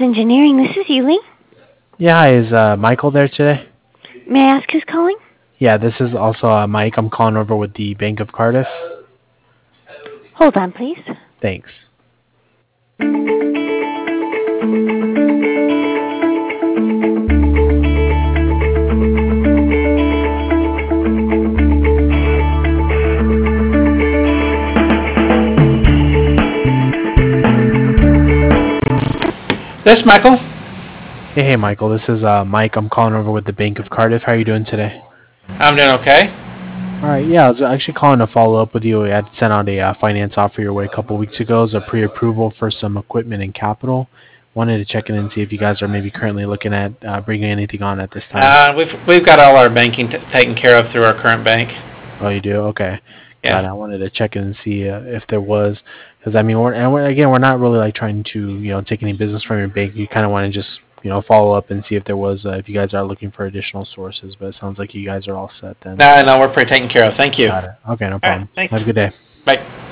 Engineering. This is Ely. Yeah, hi, is Michael there today? May I ask who's calling? Yeah, this is also Mike. I'm calling over with the Bank of Cardiff. Hold on, please. Thanks. This Michael. Hey, Michael. This is Mike. I'm calling over with the Bank of Cardiff. How are you doing today? I'm doing okay. All right. Yeah, I was actually calling to follow up with you. We had sent out a finance offer your way a couple weeks ago as a pre-approval for some equipment and capital. Wanted to check in and see if you guys are maybe currently looking at bringing anything on at this time. We've got all our banking taken care of through our current bank. Oh, you do? Okay. Yeah. Got it. I wanted to check in and see if there was, because I mean, we're not really like trying to take any business from your bank. You kind of want to just follow up and see if there was if you guys are looking for additional sources. But it sounds like you guys are all set then. No, we're pretty taken care of. Thank you. Got it. Okay, no All right. problem. Thanks. Have a good day. Bye.